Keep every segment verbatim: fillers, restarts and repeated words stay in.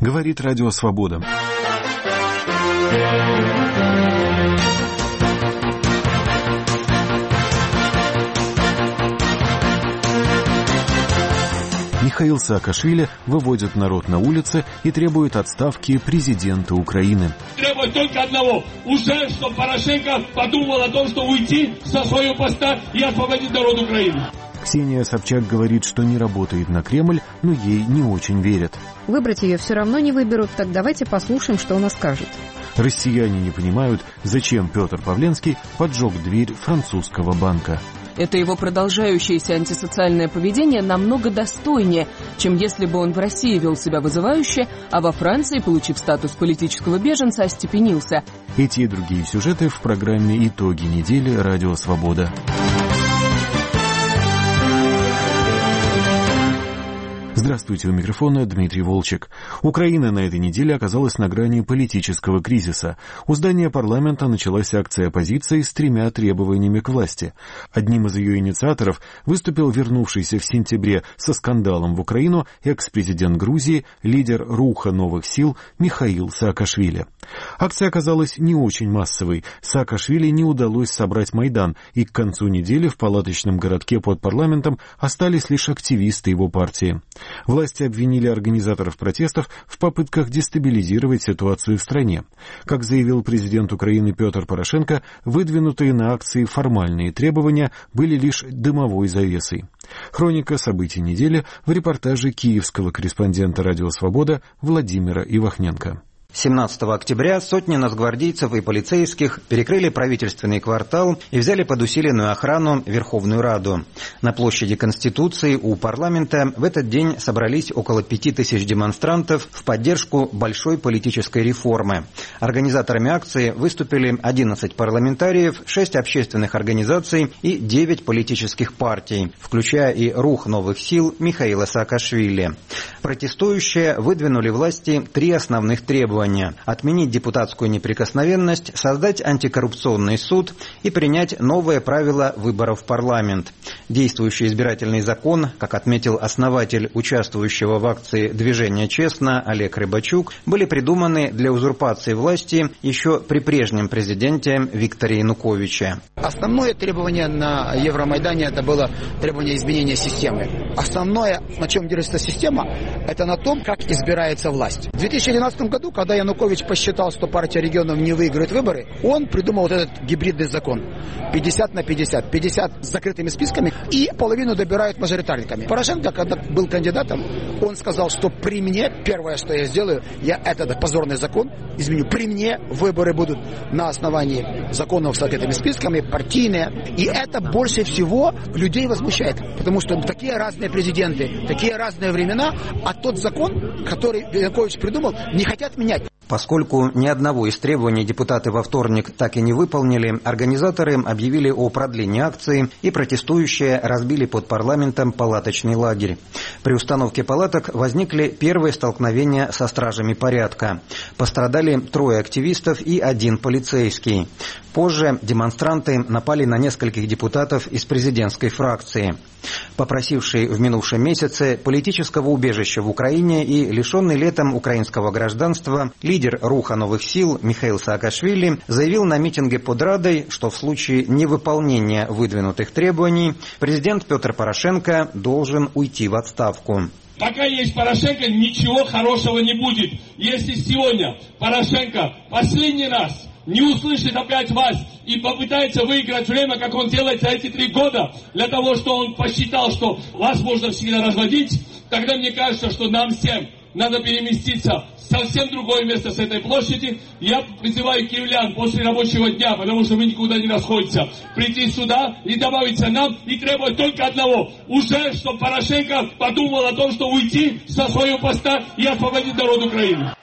Говорит Радио Свобода. Михаил Саакашвили выводит народ на улицы и требует отставки президента Украины. Требует только одного. Уже, чтобы Порошенко подумал о том, что уйти со своего поста и освободить народ Украины. Ксения Собчак говорит, что не работает на Кремль, но ей не очень верят. Выбрать ее все равно не выберут, так давайте послушаем, что она скажет. Россияне не понимают, зачем Петр Павленский поджег дверь французского банка. Это его продолжающееся антисоциальное поведение намного достойнее, чем если бы он в России вел себя вызывающе, а во Франции, получив статус политического беженца, остепенился. Эти и другие сюжеты в программе «Итоги недели» Радио Свобода. Здравствуйте, у микрофона Дмитрий Волчек. Украина на этой неделе оказалась на грани политического кризиса. У здания парламента началась акция оппозиции с тремя требованиями к власти. Одним из ее инициаторов выступил вернувшийся в сентябре со скандалом в Украину экс-президент Грузии, лидер Руха новых сил Михаил Саакашвили. Акция оказалась не очень массовой. Саакашвили не удалось собрать Майдан, и к концу недели в палаточном городке под парламентом остались лишь активисты его партии. Власти обвинили организаторов протестов в попытках дестабилизировать ситуацию в стране. Как заявил президент Украины Петр Порошенко, выдвинутые на акции формальные требования были лишь дымовой завесой. Хроника событий недели в репортаже киевского корреспондента «Радио Свобода» Владимира Ивахненко. семнадцатого октября сотни нацгвардейцев и полицейских перекрыли правительственный квартал и взяли под усиленную охрану Верховную Раду. На площади Конституции у парламента в этот день собрались около пяти тысяч демонстрантов в поддержку большой политической реформы. Организаторами акции выступили одиннадцать парламентариев, шесть общественных организаций и девять политических партий, включая и Рух новых сил Михаила Саакашвили. Протестующие выдвинули власти три основных требования. Отменить депутатскую неприкосновенность, создать антикоррупционный суд и принять новые правила выборов в парламент. Действующий избирательный закон, как отметил основатель участвующего в акции «Движение честно» Олег Рыбачук, были придуманы для узурпации власти еще при прежнем президенте Викторе Януковиче. Основное требование на Евромайдане это было требование изменения системы. Основное, на чем держится система, это на том, как избирается власть. В две тысячи двенадцатом году, когда Янукович посчитал, что партия регионов не выиграет выборы, он придумал вот этот гибридный закон. пятьдесят на пятьдесят. пятьдесят с закрытыми списками и половину добирают мажоритарниками. Порошенко, когда был кандидатом, он сказал, что при мне, первое, что я сделаю, я этот позорный закон изменю. При мне выборы будут на основании законов с закрытыми списками, партийные. И это больше всего людей возмущает. Потому что такие разные президенты, такие разные времена, а тот закон, который Янукович придумал, не хотят менять. Поскольку ни одного из требований депутаты во вторник так и не выполнили, организаторы объявили о продлении акции, и протестующие разбили под парламентом палаточный лагерь. При установке палаток возникли первые столкновения со стражами порядка. Пострадали трое активистов и один полицейский. Позже демонстранты напали на нескольких депутатов из президентской фракции. Попросивший в минувшем месяце политического убежища в Украине и лишенный летом украинского гражданства лидер Руха новых сил Михаил Саакашвили заявил на митинге под Радой, что в случае невыполнения выдвинутых требований президент Петр Порошенко должен уйти в отставку. Пока есть Порошенко, ничего хорошего не будет. Если сегодня Порошенко последний раз не услышит опять вас и попытается выиграть время, как он делает за эти три года, для того, что он посчитал, что вас можно всегда разводить, тогда мне кажется, что нам всем надо переместиться в совсем другое место с этой площади. Я призываю киевлян после рабочего дня, потому что мы никуда не расходимся, прийти сюда и добавиться нам и требовать только одного. Уже, чтобы Порошенко подумал о том, что уйти со своего поста и освободить народ Украины.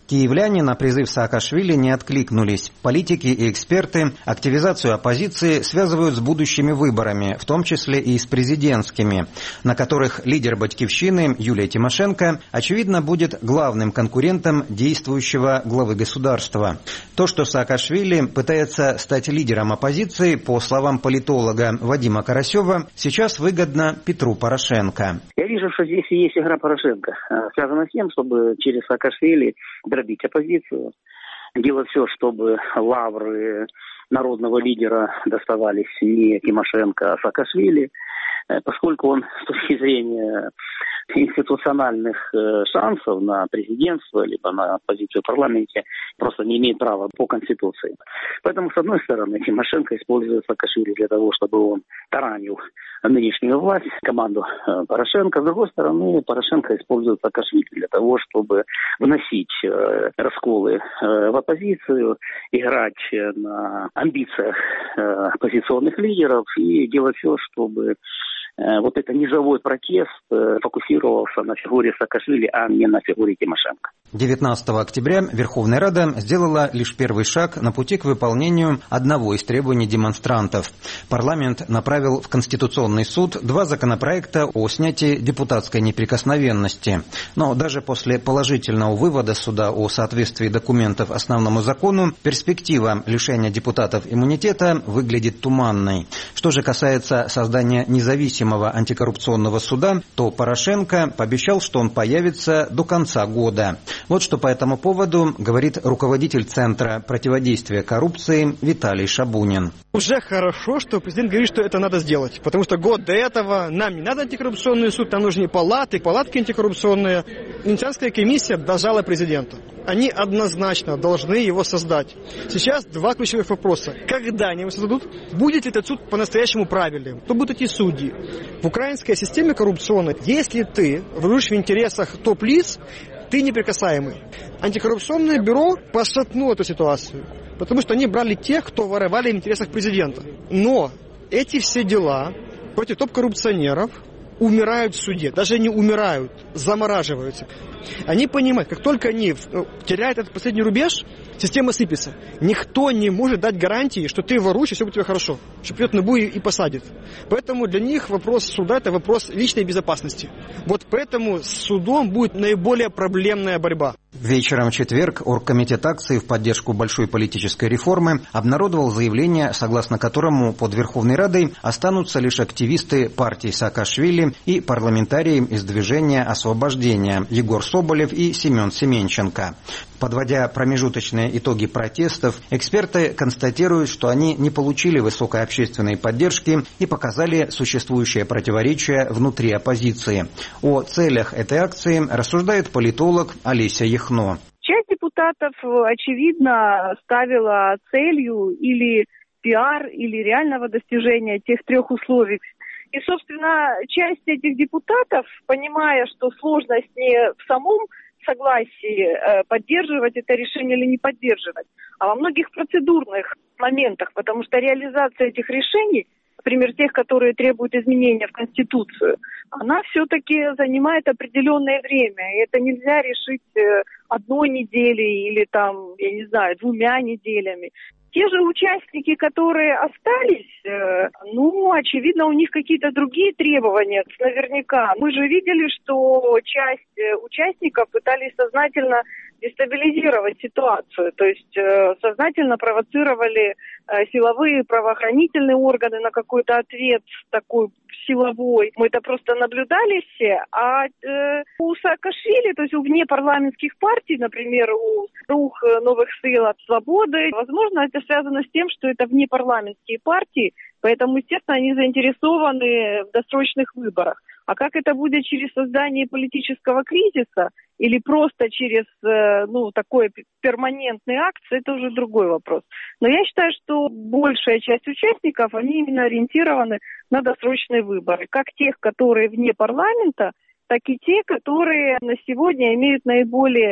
Киевляне на призыв Саакашвили не откликнулись. Политики и эксперты активизацию оппозиции связывают с будущими выборами, в том числе и с президентскими, на которых лидер «Батькивщины» Юлия Тимошенко, очевидно, будет главным конкурентом действующего главы государства. То, что Саакашвили пытается стать лидером оппозиции, по словам политолога Вадима Карасева, сейчас выгодно Петру Порошенко. Я вижу, что здесь и есть игра Порошенко, связана с тем, чтобы через Саакашвили дробить оппозицию, делать все, чтобы лавры народного лидера доставались не Тимошенко, а Саакашвили, поскольку он с точки зрения институциональных шансов на президентство либо на позицию в парламенте просто не имеет права по Конституции. Поэтому, с одной стороны, Тимошенко использует Саакашвили для того, чтобы он таранил нынешнюю власть, команду Порошенко. С другой стороны, Порошенко использует Саакашвили для того, чтобы вносить расколы в оппозицию, играть на амбициях оппозиционных лидеров и делать все, чтобы вот этот низовой протест фокусировался на фигуре Саакашвили, а не на фигуре Тимошенко. девятнадцатого октября Верховная Рада сделала лишь первый шаг на пути к выполнению одного из требований демонстрантов. Парламент направил в Конституционный суд два законопроекта о снятии депутатской неприкосновенности. Но даже после положительного вывода суда о соответствии документов основному закону, перспектива лишения депутатов иммунитета выглядит туманной. Что же касается создания независимого антикоррупционного суда, то Порошенко пообещал, что он появится до конца года. Вот что по этому поводу говорит руководитель Центра противодействия коррупции Виталий Шабунин. Уже хорошо, что президент говорит, что это надо сделать, потому что год до этого нам не надо антикоррупционный суд, нам нужны палаты, палатки антикоррупционные. Венецианская комиссия дожала президента. Они однозначно должны его создать. Сейчас два ключевых вопроса. Когда они его создадут? Будет ли этот суд по-настоящему правильным? Кто будут эти судьи? В украинской системе коррупционной, если ты воюешь в интересах топ-лиц, ты неприкасаемый. Антикоррупционное бюро пошатнуло эту ситуацию, потому что они брали тех, кто воровали в интересах президента. Но эти все дела против топ-коррупционеров умирают в суде. Даже не умирают, замораживаются. Они понимают, как только они теряют этот последний рубеж, система сыпется. Никто не может дать гарантии, что ты воруешь, и все будет у тебя хорошо. Что придет НАБУ и, и посадит. Поэтому для них вопрос суда – это вопрос личной безопасности. Вот поэтому с судом будет наиболее проблемная борьба. Вечером в четверг Оргкомитет акций в поддержку большой политической реформы обнародовал заявление, согласно которому под Верховной Радой останутся лишь активисты партии Саакашвили и парламентарии из движения освобождения Егор Соболев и Семен Семенченко. Подводя промежуточные итоги протестов, эксперты констатируют, что они не получили высокой общественной поддержки и показали существующее противоречие внутри оппозиции. О целях этой акции рассуждает политолог Олеся Яхно. Часть депутатов, очевидно, ставила целью или пиар, или реального достижения тех трех условий. И, собственно, часть этих депутатов, понимая, что сложность не в самом согласии поддерживать это решение или не поддерживать, а во многих процедурных моментах, потому что реализация этих решений, например, тех, которые требуют изменения в Конституцию, она все-таки занимает определенное время. И это нельзя решить одной неделей или там, я не знаю, двумя неделями. Те же участники, которые остались, э, ну, очевидно, у них какие-то другие требования, наверняка. Мы же видели, что часть участников пытались сознательно дестабилизировать ситуацию, то есть э, сознательно провоцировали э, силовые правоохранительные органы на какой-то ответ такой силовой. Мы это просто наблюдали все. А э, у Саакашвили, то есть у внепарламентских партий, например, у двух новых сил от свободы, возможно, это связано с тем, что это внепарламентские партии, поэтому, естественно, они заинтересованы в досрочных выборах. А как это будет через создание политического кризиса или просто через, ну, такой перманентный акт, это уже другой вопрос. Но я считаю, что большая часть участников, они именно ориентированы на досрочные выборы. Как тех, которые вне парламента, так и те, которые на сегодня имеют наиболее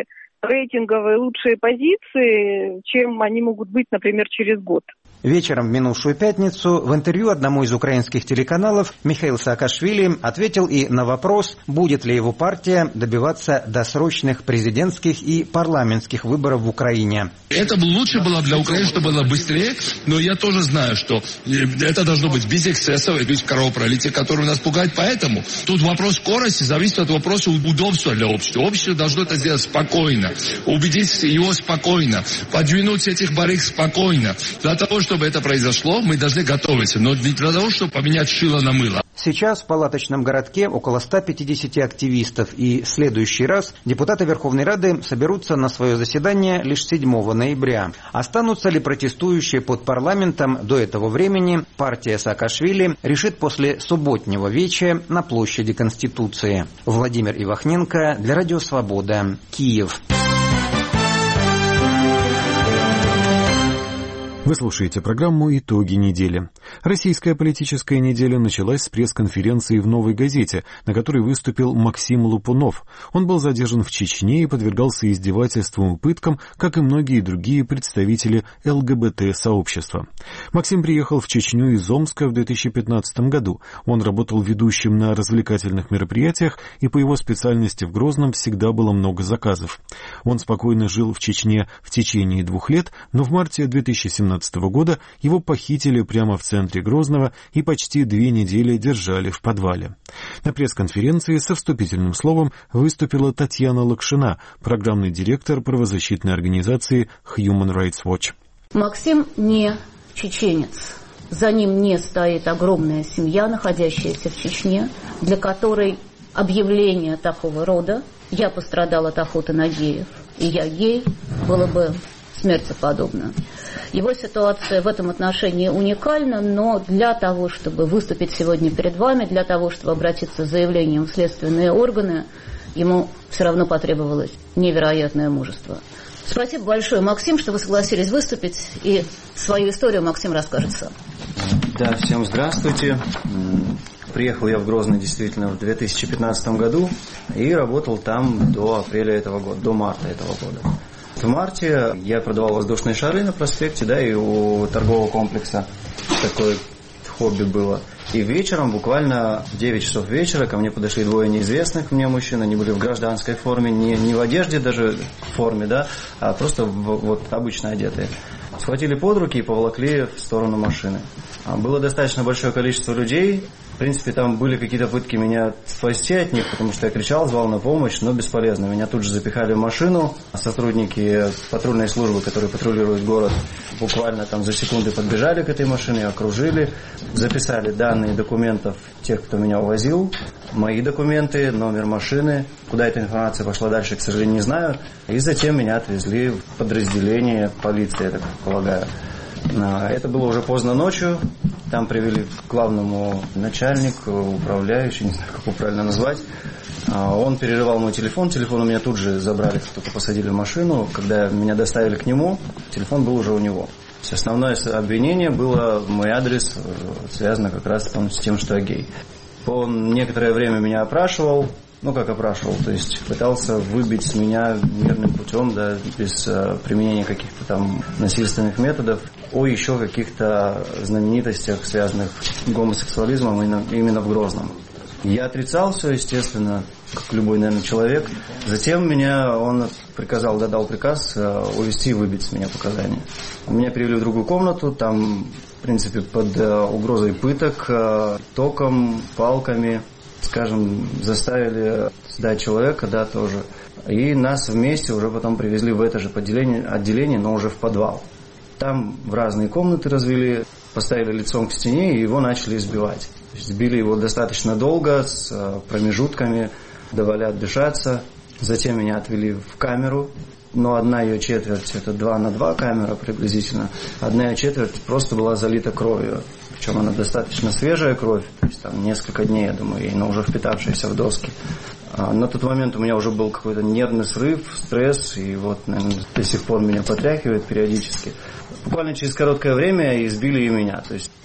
рейтинговые лучшие позиции, чем они могут быть, например, через год. Вечером в минувшую пятницу в интервью одному из украинских телеканалов Михаил Саакашвили ответил и на вопрос, будет ли его партия добиваться досрочных президентских и парламентских выборов в Украине. Это лучше было для Украины, чтобы было быстрее, но я тоже знаю, что это должно быть без эксцессов, без кровопролития, которое нас пугает. Поэтому тут вопрос скорости зависит от вопроса удобства для общества. Общество должно это сделать спокойно, убедить его спокойно, подвинуть этих барыг спокойно. Для того, чтобы это произошло, мы должны готовиться, но не для того, чтобы поменять шило на мыло. Сейчас в палаточном городке около ста пятидесяти активистов, и в следующий раз депутаты Верховной Рады соберутся на свое заседание лишь седьмого ноября. Останутся ли протестующие под парламентом до этого времени, партия Саакашвили решит после субботнего вечера на площади Конституции. Владимир Ивахненко для Радио Свобода, Киев. Вы слушаете программу «Итоги недели». Российская политическая неделя началась с пресс-конференции в «Новой газете», на которой выступил Максим Лупунов. Он был задержан в Чечне и подвергался издевательствам и пыткам, как и многие другие представители эл гэ бэ тэ-сообщества. Максим приехал в Чечню из Омска в две тысячи пятнадцатом году. Он работал ведущим на развлекательных мероприятиях, и по его специальности в Грозном всегда было много заказов. Он спокойно жил в Чечне в течение двух лет, но в марте две тысячи семнадцатого года его похитили прямо в центре Грозного и почти две недели держали в подвале. На пресс-конференции со вступительным словом выступила Татьяна Лакшина, программный директор правозащитной организации Human Rights Watch. Максим не чеченец. За ним не стоит огромная семья, находящаяся в Чечне, для которой объявление такого рода «я пострадал от охоты на геев, и я гей» было бы смерти подобно. Его ситуация в этом отношении уникальна, но для того, чтобы выступить сегодня перед вами, для того, чтобы обратиться с заявлением в следственные органы, ему все равно потребовалось невероятное мужество. Спасибо большое, Максим, что вы согласились выступить, и свою историю Максим расскажет сам. Да, всем здравствуйте. Приехал я в Грозный действительно в две тысячи пятнадцатом году и работал там до апреля этого года, до марта этого года. В марте я продавал воздушные шары на проспекте, да, и у торгового комплекса такое хобби было. И вечером, буквально в девять часов вечера, ко мне подошли двое неизвестных мне мужчин. Они были в гражданской форме, не, не в одежде даже в форме, да, а просто в, вот обычно одетые. Схватили под руки и поволокли в сторону машины. Было достаточно большое количество людей. В принципе, там были какие-то попытки меня спасти от них, потому что я кричал, звал на помощь, но бесполезно. Меня тут же запихали в машину. Сотрудники патрульной службы, которые патрулируют город, буквально там за секунды подбежали к этой машине, окружили, записали данные документов тех, кто меня увозил, мои документы, номер машины. Куда эта информация пошла дальше, к сожалению, не знаю. И затем меня отвезли в подразделение полиции, я так полагаю. Это было уже поздно ночью. Там привели к главному начальнику, управляющему, не знаю, как его правильно назвать. Он перерывал мой телефон. Телефон у меня тут же забрали, как только посадили в машину. Когда меня доставили к нему, телефон был уже у него. Основное обвинение было в мой адрес, связано как раз с тем, что я гей. Он некоторое время меня опрашивал. Ну, как опрашивал, то есть пытался выбить с меня мирным путем, да, без э, применения каких-то там насильственных методов, о еще каких-то знаменитостях, связанных с гомосексуализмом именно, именно в Грозном. Я отрицал все, естественно, как любой, наверное, человек. Затем меня он приказал, да, дал приказ э, увезти и выбить с меня показания. Меня привели в другую комнату, там, в принципе, под э, угрозой пыток, э, током, палками, скажем, заставили сдать человека, да, тоже. И нас вместе уже потом привезли в это же отделение, отделение, но уже в подвал. Там в разные комнаты развели, поставили лицом к стене и его начали избивать. То есть сбили его достаточно долго, с промежутками, давали отдышаться. Затем меня отвели в камеру, но одна ее четверть, это два на два камера приблизительно, одна ее четверть просто была залита кровью. Причем она достаточно свежая кровь, то есть там несколько дней, я думаю, ей, но уже впитавшаяся в доски. А на тот момент у меня уже был какой-то нервный срыв, стресс, и вот, наверное, до сих пор меня потряхивает периодически. Буквально через короткое время избили и меня. То есть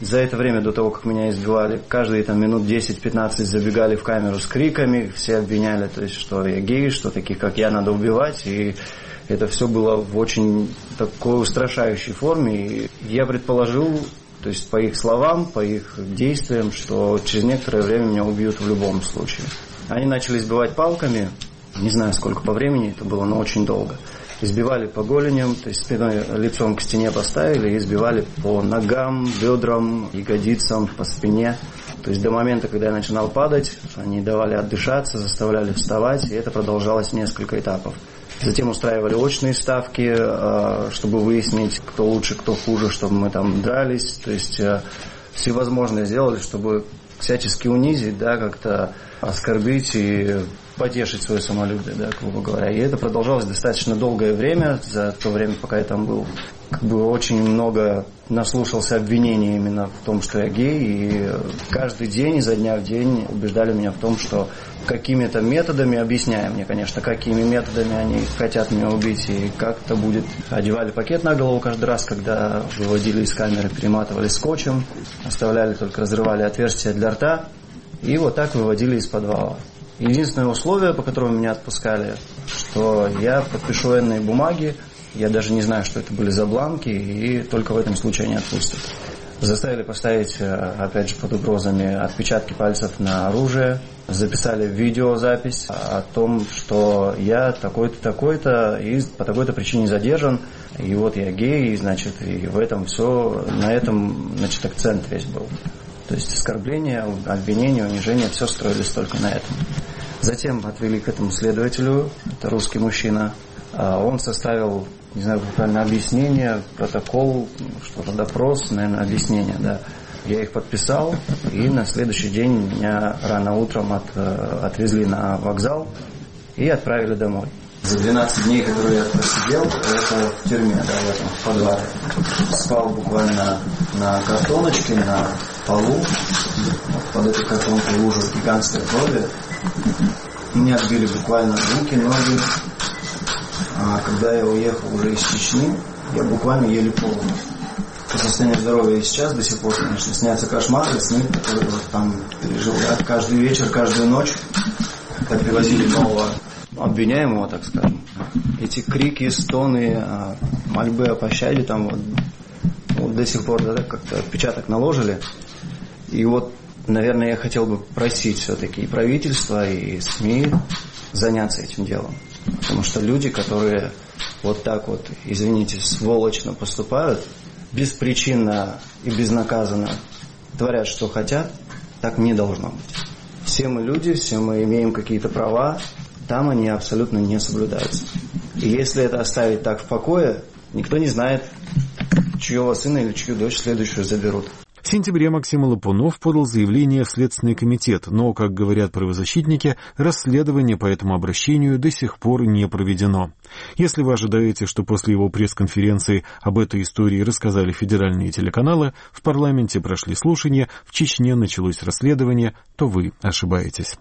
За это время, до того, как меня избивали, каждые там минут десять-пятнадцать забегали в камеру с криками, все обвиняли, то есть, что я гей, что таких, как я, надо убивать, и это все было в очень такой устрашающей форме, и я предположил, то есть, по их словам, по их действиям, что через некоторое время меня убьют в любом случае. Они начали избивать палками, не знаю, сколько по времени это было, но очень долго. Избивали по голеням, то есть спиной, лицом к стене поставили и избивали по ногам, бедрам, ягодицам, по спине. То есть до момента, когда я начинал падать, они давали отдышаться, заставляли вставать, и это продолжалось несколько этапов. Затем устраивали очные ставки, чтобы выяснить, кто лучше, кто хуже, чтобы мы там дрались. То есть всевозможное сделали, чтобы всячески унизить, да, как-то оскорбить и потешить свое самолюбие, да, грубо говоря. И это продолжалось достаточно долгое время, за то время, пока я там был. Как бы очень много наслушался обвинений именно в том, что я гей, и каждый день, изо дня в день убеждали меня в том, что какими-то методами, объясняя мне, конечно, какими методами они хотят меня убить, и как это будет. Одевали пакет на голову каждый раз, когда выводили из камеры, перематывали скотчем, оставляли только, разрывали отверстия для рта, и вот так выводили из подвала. Единственное условие, по которому меня отпускали, что я подпишу военные бумаги, я даже не знаю, что это были за бланки, и только в этом случае они отпустят. Заставили поставить, опять же, под угрозами отпечатки пальцев на оружие, записали видеозапись о том, что я такой-то, такой-то, и по такой-то причине задержан, и вот я гей, и, значит, и в этом все, на этом, значит, акцент весь был. То есть оскорбления, обвинения, унижения, все строились только на этом. Затем отвели к этому следователю, это русский мужчина. Он составил, не знаю, буквально объяснение, протокол, что-то допрос, наверное, объяснение, да. Я их подписал, и на следующий день меня рано утром от, отвезли на вокзал и отправили домой. За двенадцать дней, которые я просидел, это в тюрьме, да, в этом в подвале. Спал буквально на картоночке, на полу, под этой картонкой лужа гигантской крови. Меня отбили буквально руки, ноги. А когда я уехал уже из Чечни, я буквально еле ползал. По состоянию здоровья и сейчас до сих пор, конечно, снятся кошмары, сны, которые вот там пережил. Я каждый вечер, каждую ночь, когда привозили нового обвиняемого, так скажем. Эти крики, стоны, мольбы о пощаде там вот, вот до сих пор, да, как-то отпечаток наложили. И вот, наверное, я хотел бы просить все-таки и правительство, и СМИ заняться этим делом. Потому что люди, которые вот так вот, извините, сволочно поступают, беспричинно и безнаказанно творят, что хотят, так не должно быть. Все мы люди, все мы имеем какие-то права, там они абсолютно не соблюдаются. И если это оставить так в покое, никто не знает, чьего сына или чью дочь следующую заберут. В сентябре Максим Лопунов подал заявление в Следственный комитет, но, как говорят правозащитники, расследование по этому обращению до сих пор не проведено. Если вы ожидаете, что после его пресс-конференции об этой истории рассказали федеральные телеканалы, в парламенте прошли слушания, в Чечне началось расследование, то вы ошибаетесь.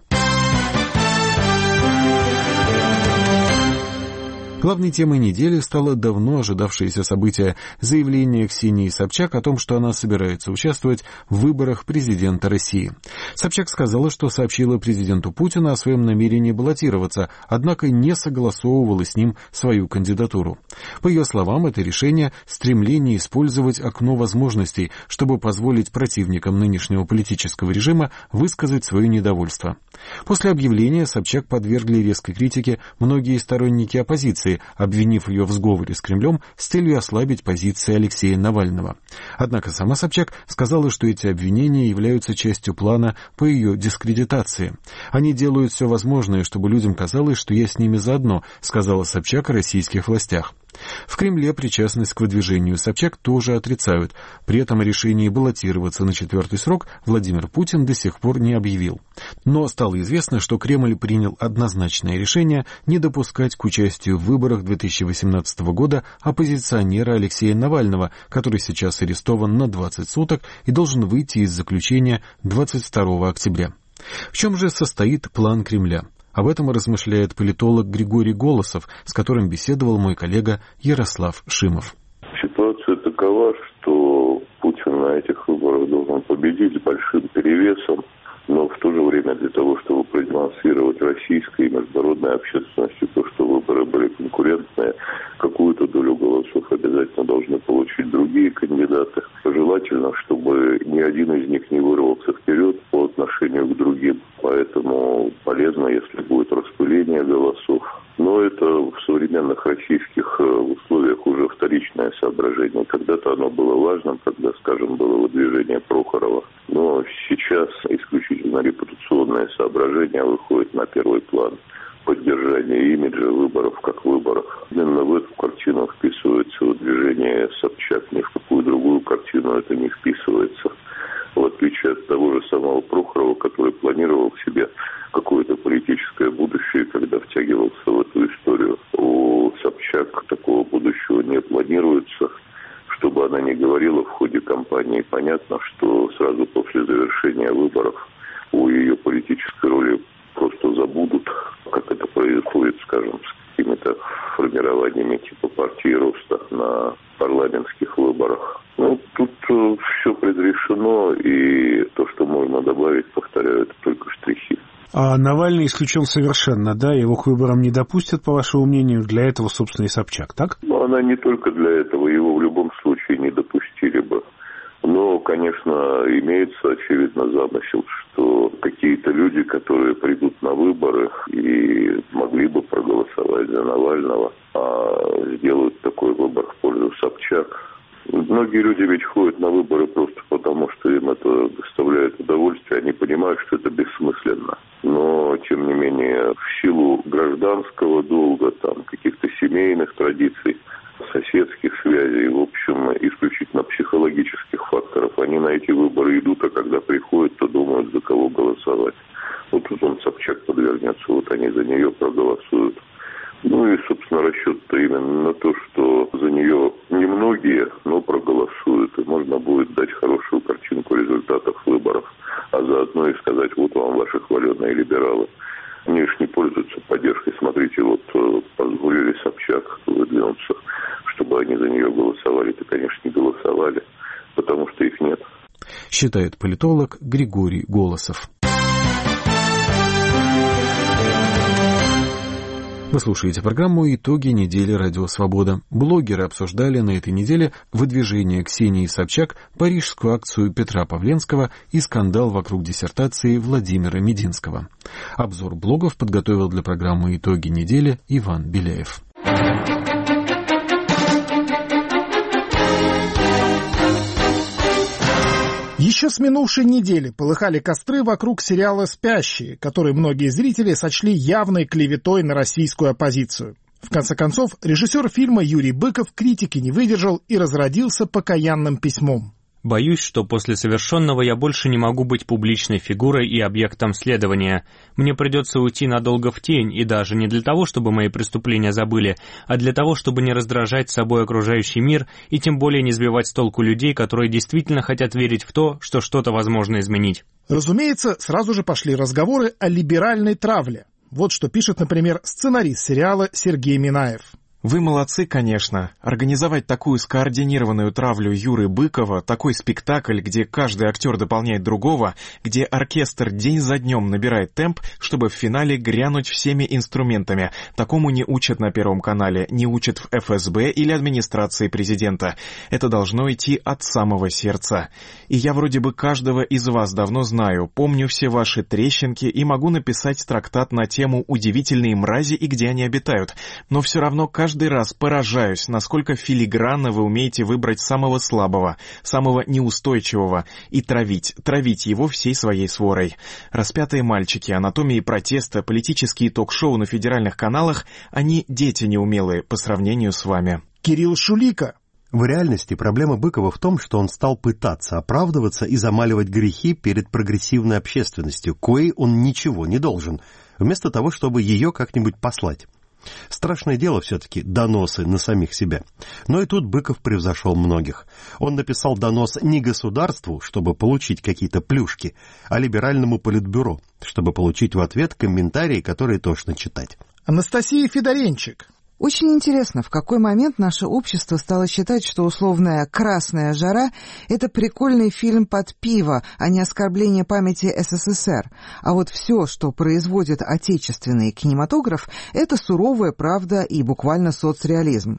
Главной темой недели стало давно ожидавшееся событие – заявление Ксении Собчак о том, что она собирается участвовать в выборах президента России. Собчак сказала, что сообщила президенту Путину о своем намерении баллотироваться, однако не согласовывала с ним свою кандидатуру. По ее словам, это решение – стремление использовать окно возможностей, чтобы позволить противникам нынешнего политического режима высказать свое недовольство. После объявления Собчак подвергли резкой критике многие сторонники оппозиции, обвинив ее в сговоре с Кремлем с целью ослабить позиции Алексея Навального. Однако сама Собчак сказала, что эти обвинения являются частью плана по ее дискредитации. «Они делают все возможное, чтобы людям казалось, что я с ними заодно», сказала Собчак о российских властях. В Кремле причастность к выдвижению Собчак тоже отрицают. При этом о решении баллотироваться на четвертый срок Владимир Путин до сих пор не объявил. Но стало известно, что Кремль принял однозначное решение не допускать к участию в выборах две тысячи восемнадцатого года оппозиционера Алексея Навального, который сейчас арестован на двадцать суток и должен выйти из заключения двадцать второго октября. В чем же состоит план Кремля? Об этом размышляет политолог Григорий Голосов, с которым беседовал мой коллега Ярослав Шимов. Ситуация такова, что Путин на на этих выборах должен победить с большим перевесом, но в то же время для того, чтобы продемонстрировать российской и международной общественности то, что выборы были конкурентные, какую-то долю голосов обязательно должны получить другие кандидаты. Желательно, чтобы ни один из них не вырвался вперед по отношению к другим. Поэтому полезно, если будет распыление голосов. Но это в современных российских условиях уже вторичное соображение. Когда-то оно было важным, когда, скажем, было выдвижение Прохорова. Но сейчас исключительно репутационное соображение выходит на первый план. Поддержание имиджа выборов как выборов. Именно в эту картину вписывается выдвижение Собчак. Ни в какую другую картину это не вписывается. В отличие от того же самого Прохорова, который планировал себе какое-то политическое будущее, когда втягивался в эту историю. У Собчак такого будущего не планируется. Чтобы она не говорила в ходе кампании, понятно, что сразу после завершения выборов о ее политической роли просто забудут, как это происходит, скажем, с какими-то формированиями типа партии Роста на парламентских выборах. Ну, тут э, все предрешено, и то, что можно добавить, повторяю, это только штрихи. А Навальный исключен совершенно, да? Его к выборам не допустят, по вашему мнению, для этого, собственно, и Собчак, так? Ну, она не только для этого, его в любом случае не допустили бы. Но, конечно, имеется, очевидно, замысел, что какие-то люди, которые придут на выборы и могли бы проголосовать за Навального, а сделают такой выбор в пользу Собчак. Многие люди ведь ходят на выборы просто потому, что им это доставляет удовольствие. Они понимают, что это бессмысленно. Но, тем не менее, в силу гражданского долга, там, каких-то семейных традиций, соседских связей, в общем, исключительно психологических факторов, они на эти выборы идут, а когда приходят, то думают, за кого голосовать. Вот тут он, Собчак, подвернется, вот они за нее проголосуют. Ну и, собственно, расчет-то именно на то, что за нее немногие, но проголосуют, и можно будет дать хорошую картинку результатов выборов, а заодно и сказать, вот вам ваши хваленые либералы. Они ж не пользуются поддержкой. Смотрите, вот позволили Собчак выдвинуться, чтобы они за нее голосовали. То, конечно, не голосовали, потому что их нет. Считает политолог Григорий Голосов. Вы слушаете программу «Итоги недели Радио Свобода». Блогеры обсуждали на этой неделе выдвижение Ксении Собчак, парижскую акцию Петра Павленского и скандал вокруг диссертации Владимира Мединского. Обзор блогов подготовил для программы «Итоги недели» Иван Беляев. Еще с минувшей недели полыхали костры вокруг сериала «Спящие», который многие зрители сочли явной клеветой на российскую оппозицию. В конце концов, режиссер фильма Юрий Быков критики не выдержал и разродился покаянным письмом. Боюсь, что после совершенного я больше не могу быть публичной фигурой и объектом следования. Мне придется уйти надолго в тень, и даже не для того, чтобы мои преступления забыли, а для того, чтобы не раздражать собой окружающий мир и тем более не сбивать с толку людей, которые действительно хотят верить в то, что что-то возможно изменить. Разумеется, сразу же пошли разговоры о либеральной травле. Вот что пишет, например, сценарист сериала Сергей Минаев. Вы молодцы, конечно. Организовать такую скоординированную травлю Юры Быкова, такой спектакль, где каждый актер дополняет другого, где оркестр день за днем набирает темп, чтобы в финале грянуть всеми инструментами. Такому не учат на Первом канале, не учат в эф эс бэ или администрации президента. Это должно идти от самого сердца. И я вроде бы каждого из вас давно знаю, помню все ваши трещинки и могу написать трактат на тему «Удивительные мрази и где они обитают». Но все равно каждый Каждый раз поражаюсь, насколько филигранно вы умеете выбрать самого слабого, самого неустойчивого и травить, травить его всей своей сворой. Распятые мальчики, анатомии протеста, политические ток-шоу на федеральных каналах, они дети неумелые по сравнению с вами. Кирилл Шулика. В реальности проблема Быкова в том, что он стал пытаться оправдываться и замаливать грехи перед прогрессивной общественностью, коей он ничего не должен, вместо того, чтобы ее как-нибудь послать. Страшное дело все-таки доносы на самих себя. Но и тут Быков превзошел многих. Он написал донос не государству, чтобы получить какие-то плюшки, а либеральному политбюро, чтобы получить в ответ комментарии, которые тошно читать. Анастасия Федоренчик. Очень интересно, в какой момент наше общество стало считать, что условная «красная жара» — это прикольный фильм под пиво, а не оскорбление памяти СССР. А вот все, что производит отечественный кинематограф, это суровая правда и буквально соцреализм.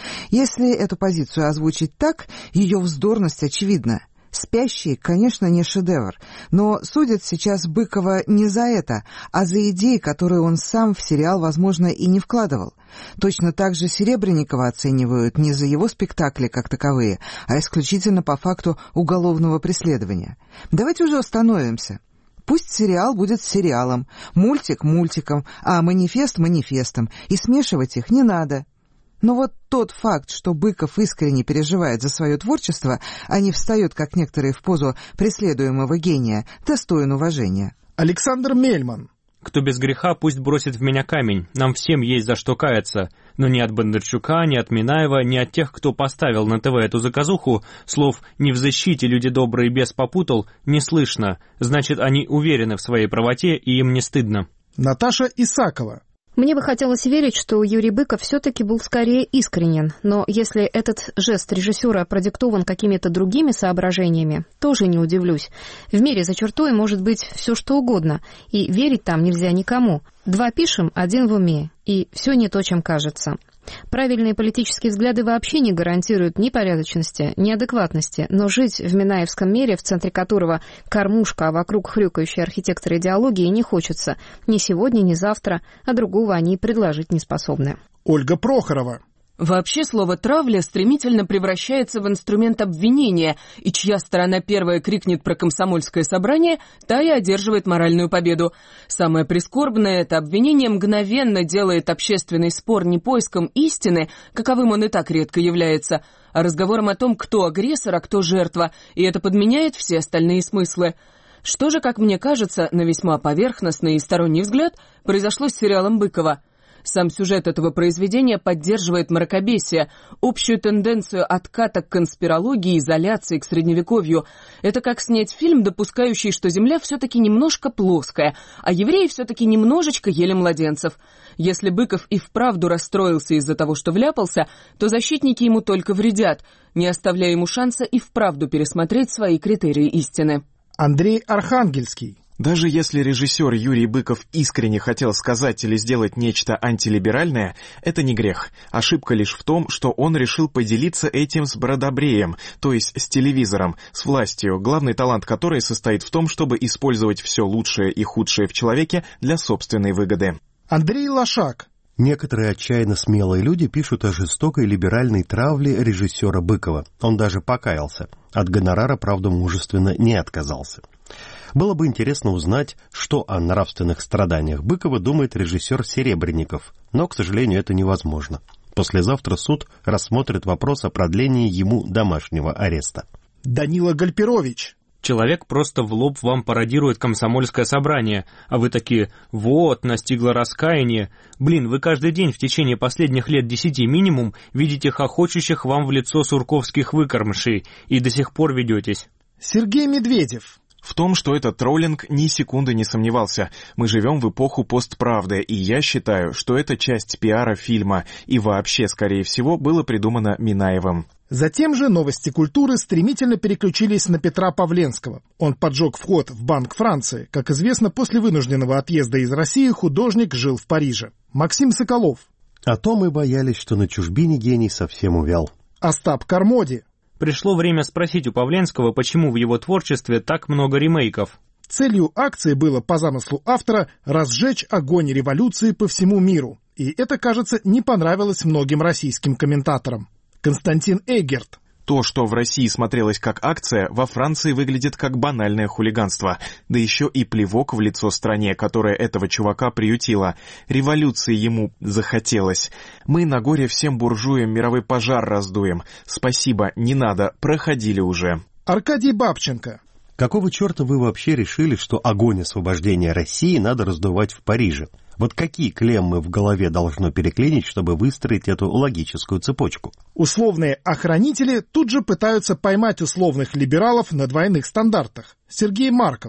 Если эту позицию озвучить так, ее вздорность очевидна. «Спящие», конечно, не шедевр, но судят сейчас Быкова не за это, а за идеи, которые он сам в сериал, возможно, и не вкладывал. Точно так же Серебренникова оценивают не за его спектакли как таковые, а исключительно по факту уголовного преследования. Давайте уже остановимся. Пусть сериал будет сериалом, мультик мультиком, а манифест манифестом, и смешивать их не надо. Но вот тот факт, что Быков искренне переживает за свое творчество, а не встает, как некоторые, в позу преследуемого гения, достоин уважения. Александр Мельман. Кто без греха, пусть бросит в меня камень. Нам всем есть за что каяться. Но ни от Бондарчука, ни от Минаева, ни от тех, кто поставил на ТВ эту заказуху, слов «не в защите, люди добрые, бес попутал» не слышно. Значит, они уверены в своей правоте, и им не стыдно. Наташа Исакова. Мне бы хотелось верить, что Юрий Быков все-таки был скорее искренен, но если этот жест режиссера продиктован какими-то другими соображениями, тоже не удивлюсь. В мире за чертой может быть все что угодно, и верить там нельзя никому. Два пишем, один в уме, и все не то, чем кажется. Правильные политические взгляды вообще не гарантируют ни порядочности, ни адекватности, но жить в Минаевском мире, в центре которого кормушка, а вокруг хрюкающие архитекторы идеологии, не хочется ни сегодня, ни завтра, а другого они предложить не способны. Ольга Прохорова. Вообще слово «травля» стремительно превращается в инструмент обвинения, и чья сторона первая крикнет про комсомольское собрание, та и одерживает моральную победу. Самое прискорбное — это обвинение мгновенно делает общественный спор не поиском истины, каковым он и так редко является, а разговором о том, кто агрессор, а кто жертва, и это подменяет все остальные смыслы. Что же, как мне кажется, на весьма поверхностный и сторонний взгляд, произошло с сериалом Быкова. Сам сюжет этого произведения поддерживает мракобесие, общую тенденцию отката к конспирологии, изоляции, к средневековью. Это как снять фильм, допускающий, что Земля все-таки немножко плоская, а евреи все-таки немножечко ели младенцев. Если Быков и вправду расстроился из-за того, что вляпался, то защитники ему только вредят, не оставляя ему шанса и вправду пересмотреть свои критерии истины. Андрей Архангельский. Даже если режиссер Юрий Быков искренне хотел сказать или сделать нечто антилиберальное, это не грех. Ошибка лишь в том, что он решил поделиться этим с Бродобреем, то есть с телевизором, с властью, главный талант которой состоит в том, чтобы использовать все лучшее и худшее в человеке для собственной выгоды. Андрей Лошак. Некоторые отчаянно смелые люди пишут о жестокой либеральной травле режиссера Быкова. Он даже покаялся. От гонорара, правда, мужественно не отказался. Было бы интересно узнать, что о нравственных страданиях Быкова думает режиссер Серебренников, но, к сожалению, это невозможно. Послезавтра суд рассмотрит вопрос о продлении ему домашнего ареста. Данила Гальперович. Человек просто в лоб вам пародирует комсомольское собрание, а вы такие «вот, настигло раскаяние». Блин, вы каждый день в течение последних лет десяти минимум видите хохочущих вам в лицо сурковских выкормышей и до сих пор ведетесь. Сергей Медведев. В том, что это троллинг, ни секунды не сомневался. Мы живем в эпоху постправды, и я считаю, что это часть пиара фильма, и вообще, скорее всего, было придумано Минаевым. Затем же новости культуры стремительно переключились на Петра Павленского. Он поджег вход в Банк Франции. Как известно, после вынужденного отъезда из России художник жил в Париже. Максим Соколов. А то мы боялись, что на чужбине гений совсем увял. Остап Кармоди. Пришло время спросить у Павленского, почему в его творчестве так много ремейков. Целью акции было, по замыслу автора, разжечь огонь революции по всему миру. И это, кажется, не понравилось многим российским комментаторам. Константин Эгерт. То, что в России смотрелось как акция, во Франции выглядит как банальное хулиганство. Да еще и плевок в лицо стране, которая этого чувака приютила. Революции ему захотелось. Мы на горе всем буржуям мировой пожар раздуем. Спасибо, не надо, проходили уже. Аркадий Бабченко. Какого черта вы вообще решили, что огонь освобождения России надо раздувать в Париже? Вот какие клеммы в голове должно переклинить, чтобы выстроить эту логическую цепочку? Условные охранители тут же пытаются поймать условных либералов на двойных стандартах. Сергей Марков.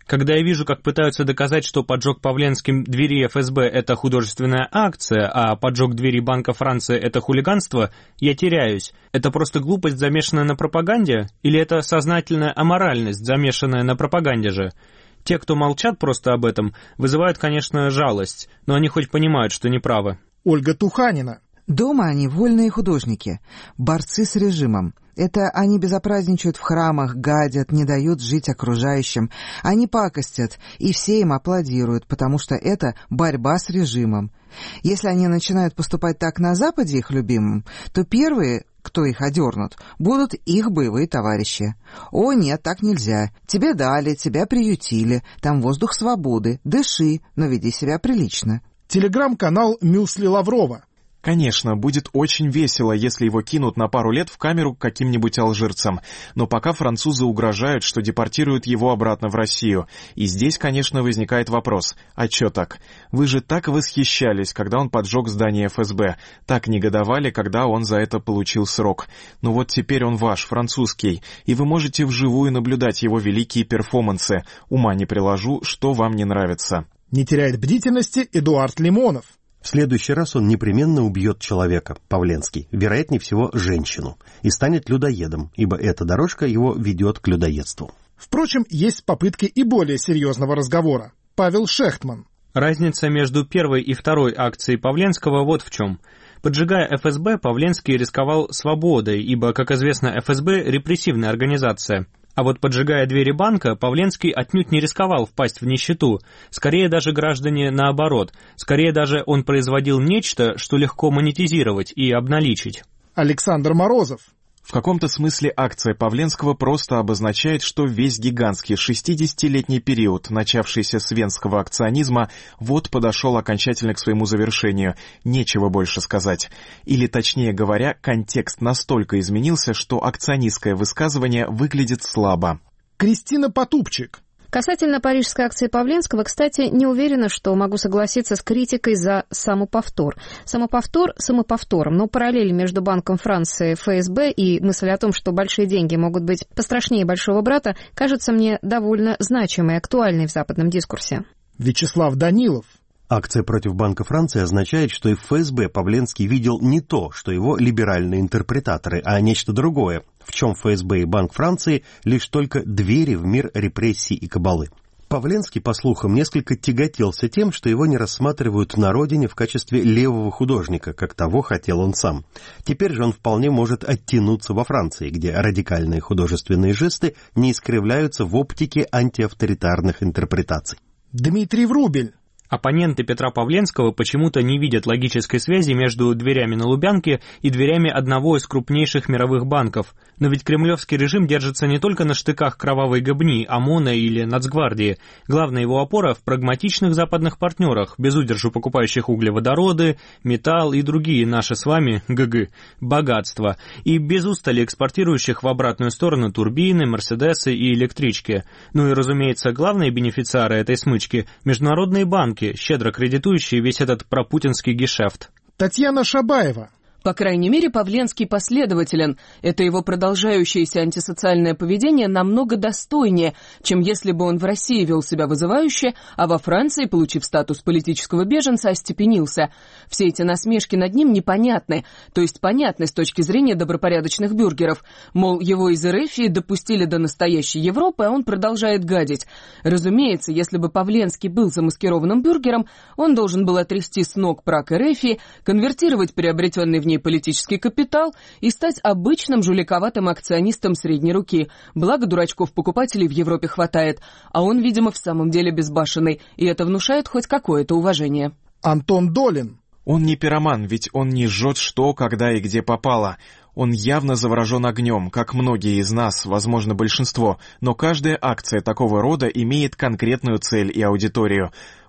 Когда я вижу, как пытаются доказать, что поджог Павленским двери эф эс бэ — это художественная акция, а поджог двери Банка Франции — это хулиганство, я теряюсь. Это просто глупость, замешанная на пропаганде? Или это сознательная аморальность, замешанная на пропаганде же? Те, кто молчат просто об этом, вызывают, конечно, жалость, но они хоть понимают, что неправы. Ольга Туханина. Дома они вольные художники, борцы с режимом. Это они безобразничают в храмах, гадят, не дают жить окружающим. Они пакостят, и все им аплодируют, потому что это борьба с режимом. Если они начинают поступать так на Западе их любимым, то первые, кто их одернут, будут их боевые товарищи. О, нет, так нельзя. Тебе дали, тебя приютили, там воздух свободы, дыши, но веди себя прилично. Телеграм-канал «Мюсли Лаврова». Конечно, будет очень весело, если его кинут на пару лет в камеру к каким-нибудь алжирцам. Но пока французы угрожают, что депортируют его обратно в Россию. И здесь, конечно, возникает вопрос. А чё так? Вы же так восхищались, когда он поджег здание эф эс бэ. Так негодовали, когда он за это получил срок. Ну вот теперь он ваш, французский. И вы можете вживую наблюдать его великие перформансы. Ума не приложу, что вам не нравится. Не теряет бдительности Эдуард Лимонов. В следующий раз он непременно убьет человека, Павленский, вероятнее всего женщину, и станет людоедом, ибо эта дорожка его ведет к людоедству. Впрочем, есть попытки и более серьезного разговора. Павел Шехтман. Разница между первой и второй акцией Павленского вот в чем. Поджигая эф эс бэ, Павленский рисковал свободой, ибо, как известно, эф эс бэ – репрессивная организация. А вот поджигая двери банка, Павленский отнюдь не рисковал впасть в нищету. Скорее даже граждане наоборот. Скорее даже он производил нечто, что легко монетизировать и обналичить. Александр Морозов. В каком-то смысле акция Павленского просто обозначает, что весь гигантский шестидесятилетний период, начавшийся с венского акционизма, вот подошел окончательно к своему завершению. Нечего больше сказать. Или, точнее говоря, контекст настолько изменился, что акционистское высказывание выглядит слабо. Кристина Потупчик. Касательно парижской акции Павленского, кстати, не уверена, что могу согласиться с критикой за самоповтор. Самоповтор самоповтором, но параллели между Банком Франции, эф эс бэ и мысль о том, что большие деньги могут быть пострашнее большого брата, кажется мне довольно значимой и актуальной в западном дискурсе. Вячеслав Данилов. Акция против Банка Франции означает, что эф эс бэ Павленский видел не то, что его либеральные интерпретаторы, а нечто другое, в чем эф эс бэ и Банк Франции лишь только двери в мир репрессий и кабалы. Павленский, по слухам, несколько тяготился тем, что его не рассматривают на родине в качестве левого художника, как того хотел он сам. Теперь же он вполне может оттянуться во Франции, где радикальные художественные жесты не искривляются в оптике антиавторитарных интерпретаций. Дмитрий Врубель. Оппоненты Петра Павленского почему-то не видят логической связи между дверями на Лубянке и дверями одного из крупнейших мировых банков. Но ведь кремлевский режим держится не только на штыках кровавой гобни, ОМОНа или Нацгвардии. Главная его опора в прагматичных западных партнерах, без удержу покупающих углеводороды, металл и другие наши с вами, ГГ, богатства, и без устали экспортирующих в обратную сторону турбины, мерседесы и электрички. Ну и, разумеется, главные бенефициары этой смычки – международные банки, щедро кредитующие весь этот пропутинский гешефт. Татьяна Шабаева. По крайней мере, Павленский последователен. Это его продолжающееся антисоциальное поведение намного достойнее, чем если бы он в России вел себя вызывающе, а во Франции, получив статус политического беженца, остепенился. Все эти насмешки над ним непонятны, то есть понятны с точки зрения добропорядочных бюргеров. Мол, его из РФ допустили до настоящей Европы, а он продолжает гадить. Разумеется, если бы Павленский был замаскированным бюргером, он должен был отрясти с ног праг РФ, конвертировать приобретенный в ней политический капитал и стать обычным жуликоватым акционистом средней руки. Благо дурачков-покупателей в Европе хватает, а он, видимо, в самом деле безбашенный, и это внушает хоть какое-то уважение. Антон Долин. Он не пироман, ведь он не жжет что, когда и где попало. Он явно заворожен огнем, как многие из нас, возможно, большинство, но каждая акция такого рода имеет конкретную цель и аудиторию.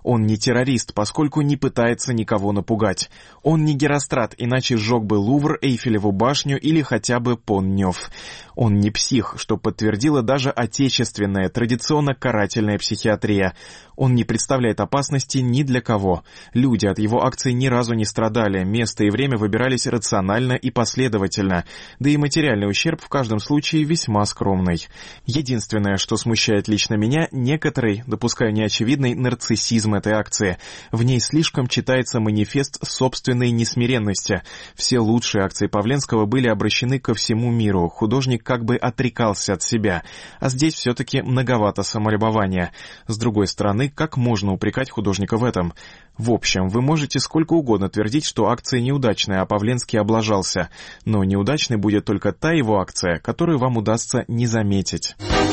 Он не террорист, поскольку не пытается никого напугать. Он не Герострат, иначе сжег бы Лувр, Эйфелеву башню или хотя бы Пон-Нёв. Он не псих, что подтвердила даже отечественная, традиционно карательная психиатрия. Он не представляет опасности ни для кого. Люди от его акций ни разу не страдали, место и время выбирались рационально и последовательно, да и материальный ущерб в каждом случае весьма скромный. Единственное, что смущает лично меня, некоторый, допускаю неочевидный, нарциссизм этой акции. В ней слишком читается манифест собственной несмиренности. Все лучшие акции Павленского были обращены ко всему миру, художник как бы отрекался от себя, а здесь все-таки многовато самолюбования. С другой стороны, как можно упрекать художника в этом? В общем, вы можете сколько угодно твердить, что акция неудачная, а Павленский облажался, но неудачной будет только та его акция, которую вам удастся не заметить.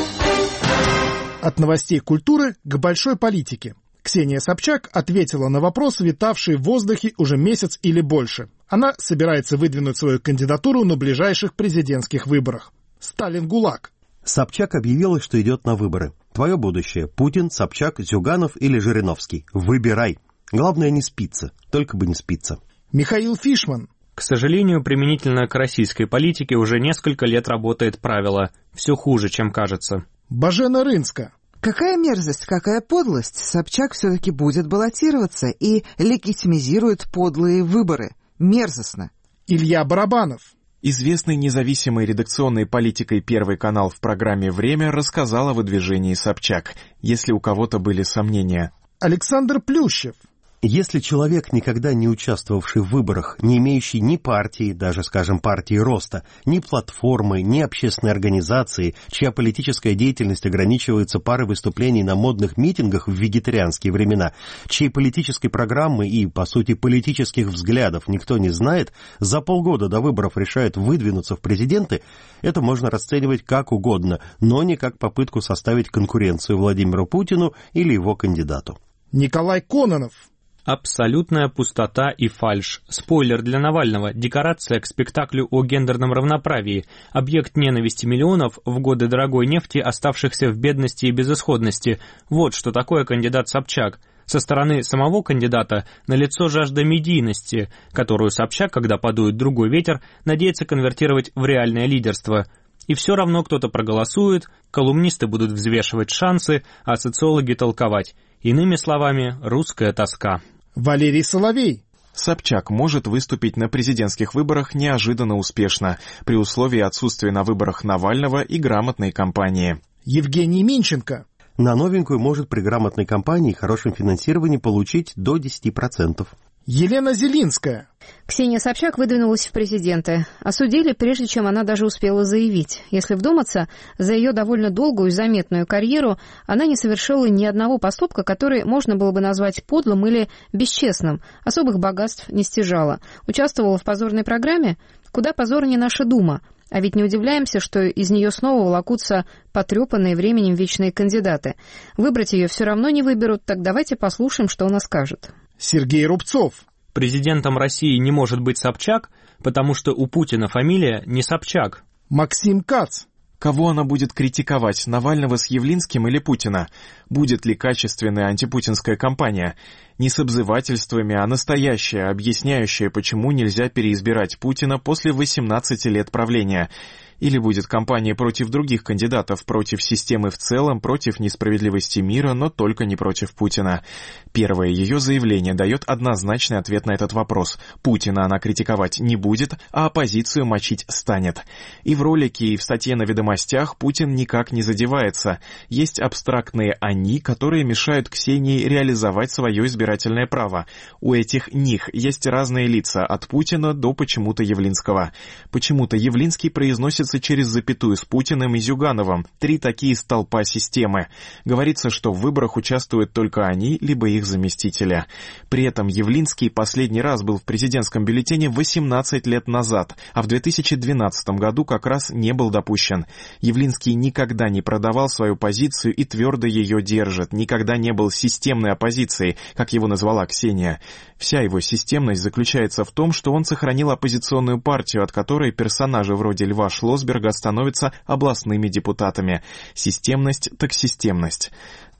От новостей культуры к большой политике. Ксения Собчак ответила на вопрос, витавший в воздухе уже месяц или больше. Она собирается выдвинуть свою кандидатуру на ближайших президентских выборах. Сталин-ГУЛАГ. Собчак объявила, что идет на выборы. Твое будущее. Путин, Собчак, Зюганов или Жириновский. Выбирай. Главное, не спится. Только бы не спится. Михаил Фишман. К сожалению, применительно к российской политике уже несколько лет работает правило «все хуже, чем кажется». Божена Рынска. Какая мерзость, какая подлость. Собчак все-таки будет баллотироваться и легитимизирует подлые выборы. Мерзостно. Илья Барабанов. Известный независимой редакционной политикой Первый канал в программе «Время» рассказал о выдвижении Собчак, если у кого-то были сомнения. Александр Плющев. Если человек, никогда не участвовавший в выборах, не имеющий ни партии, даже, скажем, партии роста, ни платформы, ни общественной организации, чья политическая деятельность ограничивается парой выступлений на модных митингах в вегетарианские времена, чьей политической программы и, по сути, политических взглядов никто не знает, за полгода до выборов решает выдвинуться в президенты, это можно расценивать как угодно, но не как попытку составить конкуренцию Владимиру Путину или его кандидату. Николай Кононов. Абсолютная пустота и фальшь. Спойлер для Навального. Декорация к спектаклю о гендерном равноправии. Объект ненависти миллионов в годы дорогой нефти, оставшихся в бедности и безысходности. Вот что такое кандидат Собчак. Со стороны самого кандидата налицо жажда медийности, которую Собчак, когда подует другой ветер, надеется конвертировать в реальное лидерство. И все равно кто-то проголосует, колумнисты будут взвешивать шансы, а социологи толковать. Иными словами, русская тоска. Валерий Соловей. Собчак может выступить на президентских выборах неожиданно успешно, при условии отсутствия на выборах Навального и грамотной кампании. Евгений Минченко. На новенькую может при грамотной кампании и хорошем финансировании получить до десяти процентов. Елена Зелинская. Ксения Собчак выдвинулась в президенты. Осудили, прежде чем она даже успела заявить. Если вдуматься, за ее довольно долгую и заметную карьеру она не совершила ни одного поступка, который можно было бы назвать подлым или бесчестным. Особых богатств не стяжала. Участвовала в позорной программе? Куда позорнее наша Дума. А ведь не удивляемся, что из нее снова волокутся потрепанные временем вечные кандидаты. Выбрать ее все равно не выберут, так давайте послушаем, что она скажет. Сергей Рубцов. Президентом России не может быть Собчак, потому что у Путина фамилия не Собчак. Максим Кац. Кого она будет критиковать, Навального с Явлинским или Путина? Будет ли качественная антипутинская кампания? Не с обзывательствами, а настоящая, объясняющая, почему нельзя переизбирать Путина после восемнадцати лет правления. Или будет кампания против других кандидатов, против системы в целом, против несправедливости мира, но только не против Путина. Первое ее заявление дает однозначный ответ на этот вопрос. Путина она критиковать не будет, а оппозицию мочить станет. И в ролике, и в статье на «Ведомостях» Путин никак не задевается. Есть абстрактные «они», которые мешают Ксении реализовать свое избирательное право. У этих «них» есть разные лица, от Путина до почему-то Явлинского. Почему-то Явлинский произносится через запятую с Путиным и Зюгановым. Три такие столпа системы. Говорится, что в выборах участвуют только они, либо их заместители. При этом Явлинский последний раз был в президентском бюллетене восемнадцать лет назад, а в две тысячи двенадцатом году как раз не был допущен. Явлинский никогда не продавал свою позицию и твердо ее держит, никогда не был системной оппозицией, как его назвала Ксения. Вся его системность заключается в том, что он сохранил оппозиционную партию, от которой персонажи вроде Льва Шлосберга становятся областными депутатами. Системность так системность.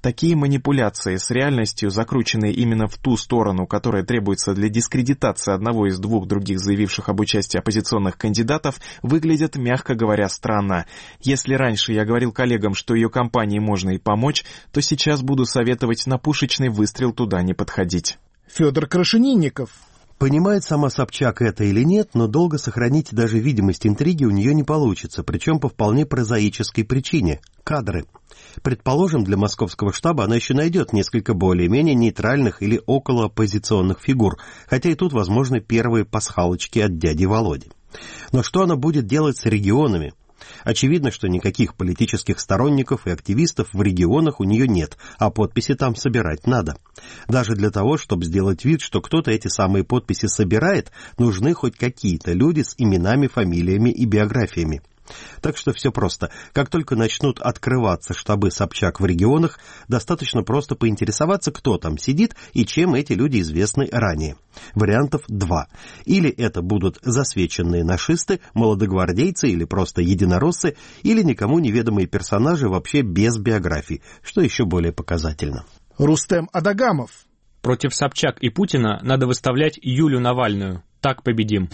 Такие манипуляции с реальностью, закрученные именно в ту сторону, которая требуется для дискредитации одного из двух других заявивших об участии оппозиционных кандидатов, выглядят, мягко говоря, странно. Если раньше я говорил коллегам, что ее компании можно и помочь, то сейчас буду советовать на пушечный выстрел туда не подходить. Федор Крашенинников. Понимает сама Собчак это или нет, но долго сохранить даже видимость интриги у нее не получится, причем по вполне прозаической причине – кадры. Предположим, для московского штаба она еще найдет несколько более-менее нейтральных или околооппозиционных фигур, хотя и тут возможны первые пасхалочки от дяди Володи. Но что она будет делать с регионами? Очевидно, что никаких политических сторонников и активистов в регионах у нее нет, а подписи там собирать надо. Даже для того, чтобы сделать вид, что кто-то эти самые подписи собирает, нужны хоть какие-то люди с именами, фамилиями и биографиями. Так что все просто. Как только начнут открываться штабы Собчак в регионах, достаточно просто поинтересоваться, кто там сидит и чем эти люди известны ранее. Вариантов два. Или это будут засвеченные нашисты, молодогвардейцы или просто единороссы, или никому неведомые персонажи вообще без биографий, что еще более показательно. Рустем Адагамов. Против Собчак и Путина надо выставлять Юлю Навальную. Так победим.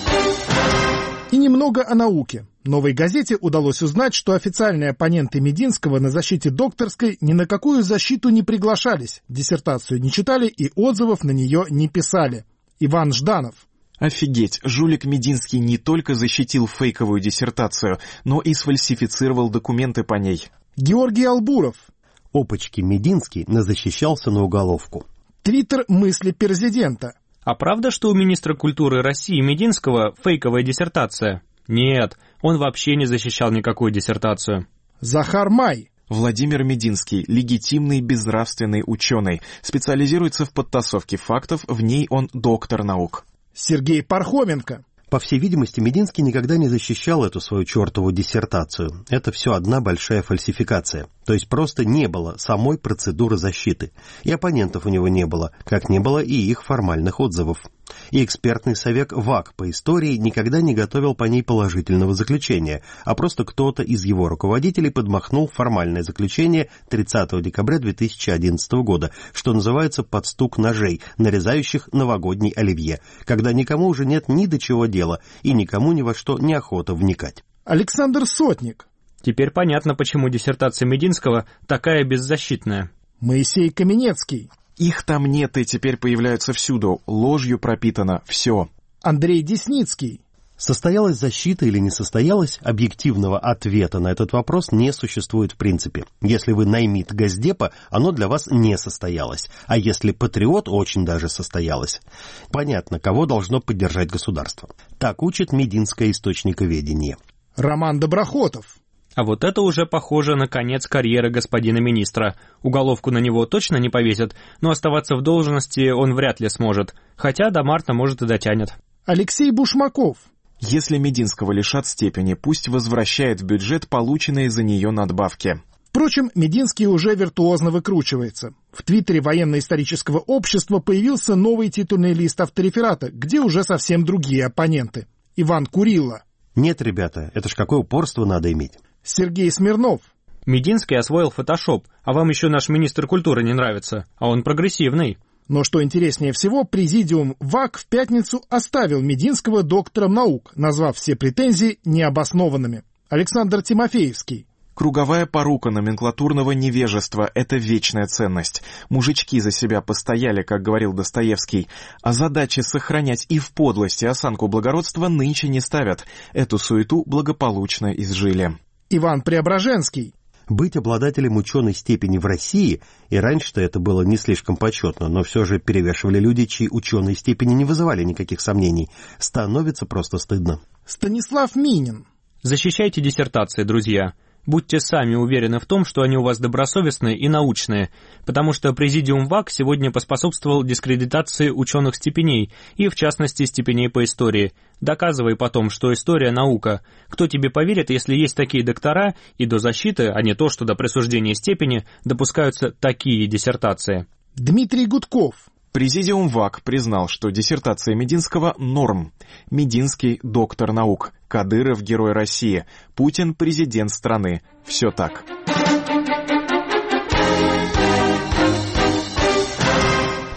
И немного о науке. «Новой газете» удалось узнать, что официальные оппоненты Мединского на защите докторской ни на какую защиту не приглашались, диссертацию не читали и отзывов на нее не писали. Иван Жданов. Офигеть, жулик Мединский не только защитил фейковую диссертацию, но и сфальсифицировал документы по ней. Георгий Албуров. Опачки, Мединский назащищался на уголовку. Твиттер «Мысли президента». А правда, что у министра культуры России Мединского фейковая диссертация? Нет, он вообще не защищал никакую диссертацию. Захар Май. Владимир Мединский, легитимный безнравственный ученый, специализируется в подтасовке фактов, в ней он доктор наук. Сергей Пархоменко. По всей видимости, Мединский никогда не защищал эту свою чертову диссертацию. Это все одна большая фальсификация. То есть просто не было самой процедуры защиты. И оппонентов у него не было, как не было и их формальных отзывов. И экспертный совет ВАК по истории никогда не готовил по ней положительного заключения, а просто кто-то из его руководителей подмахнул формальное заключение тридцатого декабря две тысячи одиннадцатого года, что называется «под стук ножей», нарезающих новогодний оливье, когда никому уже нет ни до чего дела и никому ни во что неохота вникать. Александр Сотник. Теперь понятно, почему диссертация Мединского такая беззащитная. Моисей Каменецкий. Их там нет и теперь появляются всюду. Ложью пропитано все. Андрей Десницкий. Состоялась защита или не состоялась, объективного ответа на этот вопрос не существует в принципе. Если вы наймит Госдепа, оно для вас не состоялось. А если патриот, очень даже состоялось. Понятно, кого должно поддержать государство. Так учит мединское источниковедение. Роман Доброхотов. А вот это уже похоже на конец карьеры господина министра. Уголовку на него точно не повесят, но оставаться в должности он вряд ли сможет. Хотя до марта, может, и дотянет. Алексей Бушмаков. Если Мединского лишат степени, пусть возвращает в бюджет полученные за нее надбавки. Впрочем, Мединский уже виртуозно выкручивается. В твиттере военно-исторического общества появился новый титульный лист автореферата, где уже совсем другие оппоненты. Иван Курилла. Нет, ребята, это ж какое упорство надо иметь. Сергей Смирнов. Мединский освоил фотошоп, а вам еще наш министр культуры не нравится, а он прогрессивный. Но что интереснее всего, президиум ВАК в пятницу оставил Мединского доктором наук, назвав все претензии необоснованными. Александр Тимофеевский. Круговая порука номенклатурного невежества – это вечная ценность. Мужички за себя постояли, как говорил Достоевский, а задачи сохранять и в подлости осанку благородства нынче не ставят. Эту суету благополучно изжили. Иван Преображенский. Быть обладателем ученой степени в России, и раньше-то это было не слишком почетно, но все же перевешивали люди, чьи ученые степени не вызывали никаких сомнений, становится просто стыдно. Станислав Минин. Защищайте диссертации, друзья. Будьте сами уверены в том, что они у вас добросовестные и научные, потому что Президиум ВАК сегодня поспособствовал дискредитации ученых степеней, и в частности степеней по истории. Доказывай потом, что история – наука. Кто тебе поверит, если есть такие доктора, и до защиты, а не то, что до присуждения степени, допускаются такие диссертации? Дмитрий Гудков. Президиум ВАК признал, что диссертация Мединского – норм. Мединский – доктор наук. Кадыров – герой России. Путин – президент страны. Все так.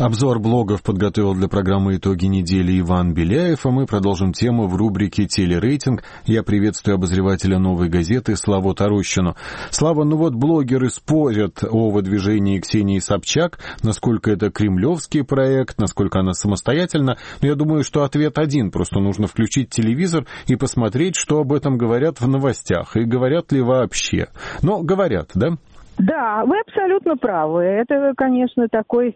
Обзор блогов подготовил для программы «Итоги недели» Иван Беляев, а мы продолжим тему в рубрике «Телерейтинг». Я приветствую обозревателя «Новой газеты» Славу Тарущину. Слава, ну вот блогеры спорят о выдвижении Ксении Собчак, насколько это кремлевский проект, насколько она самостоятельна. Но я думаю, что ответ один. Просто нужно включить телевизор и посмотреть, что об этом говорят в новостях. И говорят ли вообще. Но говорят, да? Да, вы абсолютно правы. Это, конечно, такой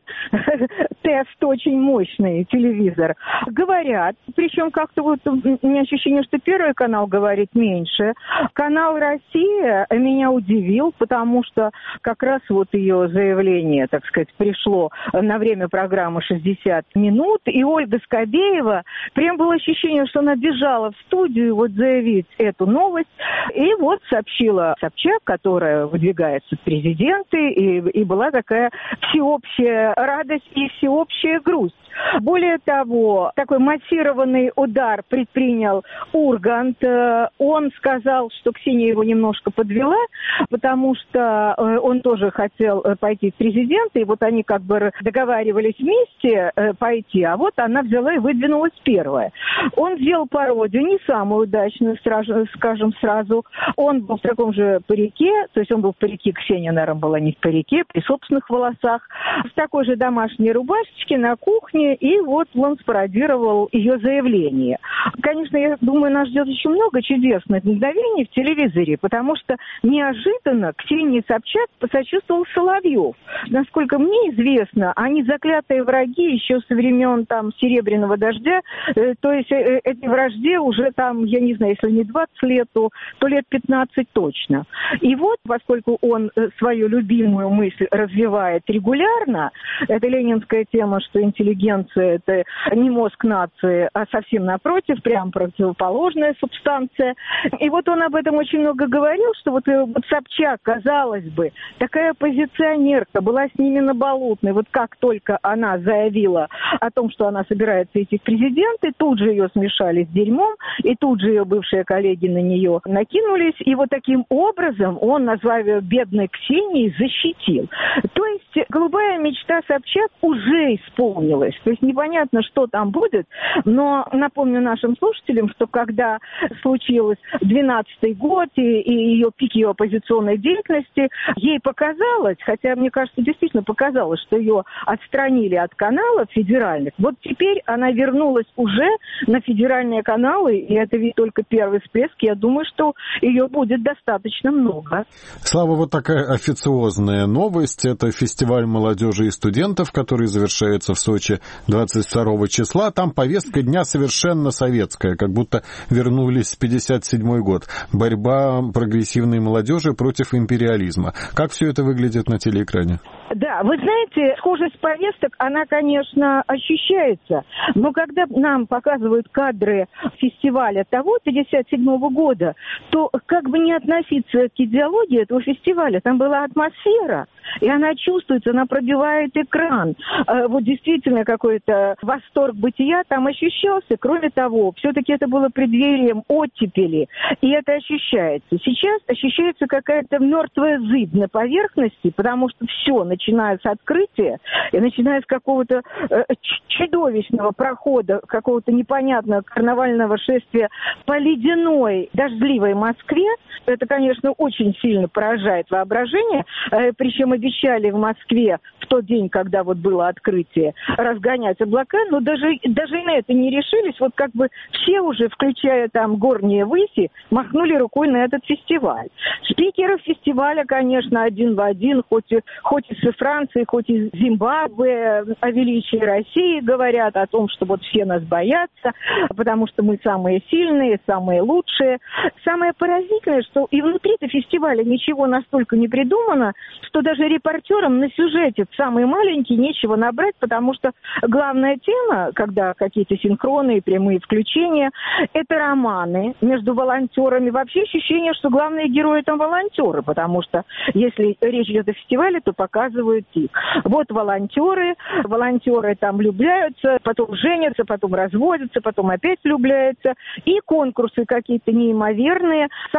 тест очень мощный, телевизор. Говорят, причем как-то вот у меня ощущение, что Первый канал говорит меньше. Канал «Россия» меня удивил, потому что как раз вот ее заявление, так сказать, пришло на время программы шестьдесят минут, и Ольга Скобеева, прям было ощущение, что она бежала в студию вот заявить эту новость, и вот сообщила Собчак, которая выдвигается в президенты, и, и была такая всеобщая радость и всеобщая грусть. Более того, такой массированный удар предпринял Ургант. Он сказал, что Ксения его немножко подвела, потому что он тоже хотел пойти в президенты, и вот они как бы договаривались вместе пойти, а вот она взяла и выдвинулась первая. Он сделал пародию, не самую удачную, скажем сразу. Он был в таком же парике, то есть он был в парике, Ксения, наверное, была не в парике, при собственных волосах, в такой же домашней рубашечке на кухне, и вот он спародировал ее заявление. Конечно, я думаю, нас ждет еще много чудесных мгновений в телевизоре, потому что неожиданно Ксении Собчак посочувствовал Соловьев. Насколько мне известно, они заклятые враги еще со времен там Серебряного дождя, э, то есть э, эти вражде уже там, я не знаю, если не двадцать лет, то, то лет пятнадцать точно. И вот, поскольку он э, свою любимую мысль развивает регулярно, это ленинская тема, что интеллигенция — это не мозг нации, а совсем напротив, прям противоположная субстанция. И вот он об этом очень много говорил, что вот, вот Собчак, казалось бы, такая оппозиционерка, была с ними на Болотной. Вот как только она заявила о том, что она собирается идти в президенты, тут же ее смешали с дерьмом, и тут же ее бывшие коллеги на нее накинулись. И вот таким образом он, назвав ее бедной Ксенией, защитил. То есть голубая мечта Собчак уже исполнилась. То есть непонятно, что там будет, но напомню нашим слушателям, что когда случилось двенадцатый год и, и ее пик ее оппозиционной деятельности, ей показалось, хотя мне кажется, действительно показалось, что ее отстранили от каналов федеральных. Вот теперь она вернулась уже на федеральные каналы, и это ведь только первый всплеск. Я думаю, что ее будет достаточно много. Слава, вот такая официозная новость. Это фестиваль молодежи и студентов, который завершается в Сочи двадцать второго числа. Там повестка дня совершенно советская, как будто вернулись в пятьдесят седьмой год. Борьба прогрессивной молодежи против империализма. Как все это выглядит на телеэкране? Да, вы знаете, схожесть повесток, она, конечно, ощущается, но когда нам показывают кадры фестиваля того пятьдесят седьмого года, то как бы не относиться к идеологии этого фестиваля, там была атмосфера, и она чувствуется, она пробивает экран. Вот действительно какой-то восторг бытия там ощущался. Кроме того, все-таки это было преддверием оттепели, и это ощущается. Сейчас ощущается какая-то мертвая зыбь на поверхности, потому что все, начиная с открытия и начиная с какого-то э, чудовищного прохода, какого-то непонятного карнавального шествия по ледяной дождливой Москве, это, конечно, очень сильно поражает воображение. Э, причем обещали в Москве в тот день, когда вот было открытие, разгонять облака, но даже, даже и на это не решились. Вот как бы все уже, включая там горние выси, махнули рукой на этот фестиваль. Спикеры фестиваля, конечно, один в один, хоть, хоть из Франции, хоть из Зимбабве, о величии России говорят, о том, что вот все нас боятся, потому что мы самые сильные, самые лучшие. Самое поразительное, что и внутри-то фестиваля ничего настолько не придумано, что даже репортерам на сюжете самый маленький нечего набрать, потому что главная тема, когда какие-то синхроны и прямые включения, это романы между волонтерами. Вообще ощущение, что главные герои там волонтеры, потому что если речь идет о фестивале, то показывают их. Вот волонтеры, волонтеры там влюбляются, потом женятся, потом разводятся, потом опять влюбляются. И конкурсы какие-то неимоверные. Самый выразительный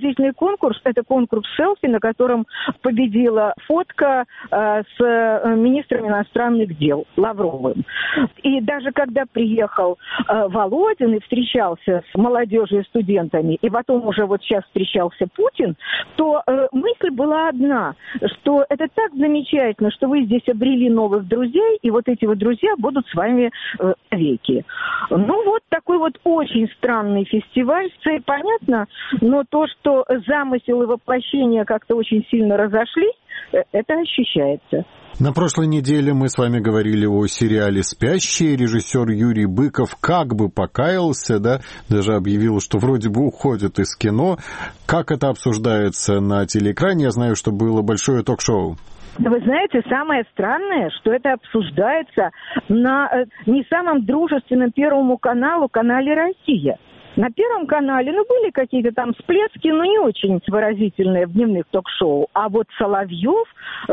выразительный конкурс. Это конкурс селфи, на котором победила фотка э, с э, министром иностранных дел Лавровым. И даже когда приехал э, Володин и встречался с молодежью и студентами, и потом уже вот сейчас встречался Путин, то э, мысль была одна, что это так замечательно, что вы здесь обрели новых друзей, и вот эти вот друзья будут с вами э, веки. Ну вот такой вот очень странный фестиваль. Цель понятна, но то, что замысел и воплощение как-то очень сильно разошлись, это ощущается. На прошлой неделе мы с вами говорили о сериале «Спящие». Режиссер Юрий Быков как бы покаялся, да, даже объявил, что вроде бы уходит из кино. Как это обсуждается на телеэкране? Я знаю, что было большое ток-шоу. Вы знаете, самое странное, что это обсуждается на не самом дружественном Первому каналу, канале «Россия». На Первом канале, ну, были какие-то там всплески, но не очень выразительные в дневных ток-шоу. А вот Соловьев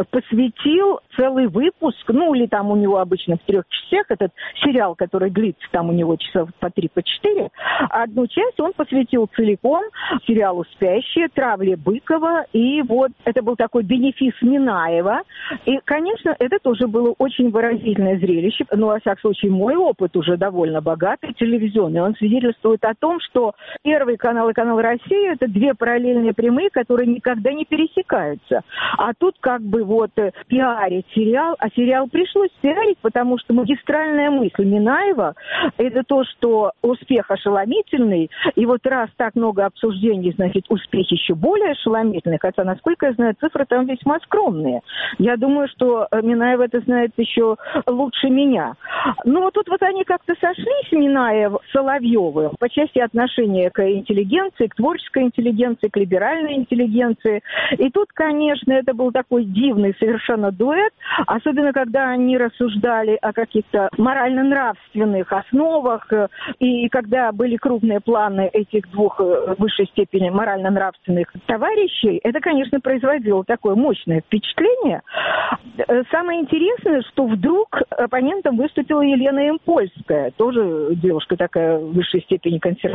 посвятил целый выпуск, ну, или там у него обычно в трех частях, этот сериал, который длится там у него часов по три, по четыре, одну часть он посвятил целиком сериалу «Спящие», травле Быкова, и вот это был такой бенефис Минаева. И, конечно, это тоже было очень выразительное зрелище. Ну, во всяком случае, мой опыт уже довольно богатый, телевизионный. Он свидетельствует о том, что Первый канал и канал «Россия» — это две параллельные прямые, которые никогда не пересекаются. А тут как бы вот пиарить сериал, а сериал пришлось пиарить, потому что магистральная мысль Минаева — это то, что успех ошеломительный, и вот раз так много обсуждений, значит, успех еще более ошеломительный, хотя, насколько я знаю, цифры там весьма скромные. Я думаю, что Минаев это знает еще лучше меня. Но вот тут вот они как-то сошлись, Минаев с Соловьевым, по части отношения к интеллигенции, к творческой интеллигенции, к либеральной интеллигенции. И тут, конечно, это был такой дивный совершенно дуэт, особенно когда они рассуждали о каких-то морально-нравственных основах, и когда были крупные планы этих двух в высшей степени морально-нравственных товарищей, это, конечно, производило такое мощное впечатление. Самое интересное, что вдруг оппонентом выступила Елена Ямпольская, тоже девушка такая в высшей степени консервативная.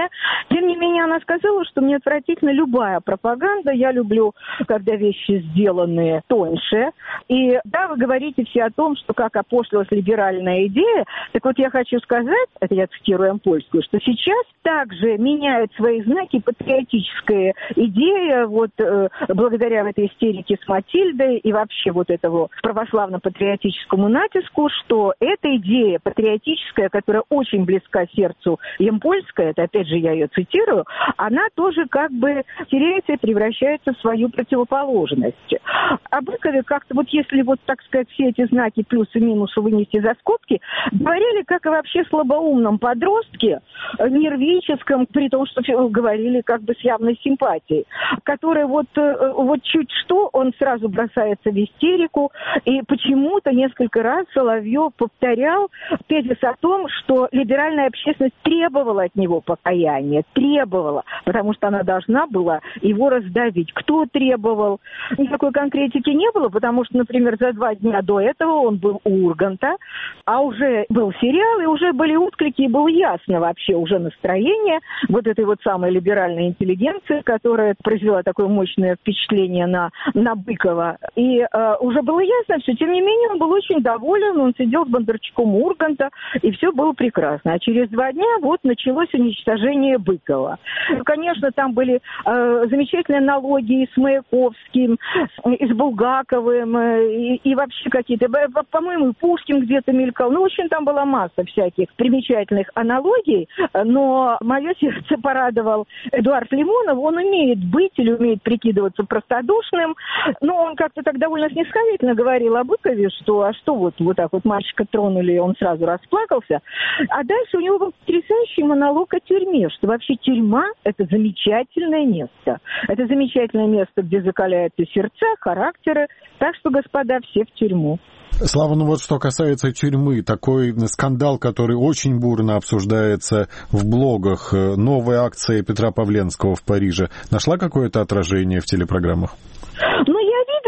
Тем не менее, она сказала, что мне отвратительна любая пропаганда. Я люблю, когда вещи сделаны тоньше. И да, вы говорите все о том, что как опошлилась либеральная идея. Так вот, я хочу сказать, это я цитирую Ампольскую, что сейчас также меняют свои знаки патриотическая идея, вот э, благодаря этой истерике с Матильдой и вообще вот этому православно-патриотическому натиску, что эта идея патриотическая, которая очень близка сердцу Ямпольской, это опять же я ее цитирую, она тоже как бы теряется и превращается в свою противоположность. О Быкове как-то вот если вот, так сказать, все эти знаки плюсы и минусы вынести за скобки, говорили как о вообще слабоумном подростке, нервическом, при том, что говорили как бы с явной симпатией, который вот, вот чуть что, он сразу бросается в истерику, и почему-то несколько раз Соловьев повторял тезис о том, что либеральная общественность требовала от него покаяния, требовала, потому что она должна была его раздавить. Кто требовал? Никакой конкретики не было, потому что, например, за два дня до этого он был у Урганта, а уже был сериал, и уже были отклики, и было ясно вообще уже настроение вот этой вот самой либеральной интеллигенции, которая произвела такое мощное впечатление на, на Быкова. И э, уже было ясно все. Тем не менее, он был очень доволен, он сидел с Бондарчуком у Урганта, и все было прекрасно. А через два дня вот началось уничтожение Быкова. Конечно, там были э, замечательные аналогии с Маяковским, и с Булгаковым, и, и вообще какие-то, по-моему, Пушкин где-то мелькал. Ну, в общем, там была масса всяких примечательных аналогий, но мое сердце порадовал Эдуард Лимонов. Он умеет быть или умеет прикидываться простодушным, но он как-то так довольно снисходительно говорил о Быкове, что а что вот, вот так вот мальчика тронули, он сразу расплакался. А дальше у него был потрясающий монолог о тюрьме, что вообще тюрьма – это замечательное место. Это замечательное место, где закаляются сердца, характеры. Так что, господа, все в тюрьму. Слава, ну вот что касается тюрьмы, такой скандал, который очень бурно обсуждается в блогах, новая акция Петра Павленского в Париже, нашла какое-то отражение в телепрограммах? Ну, я видела какой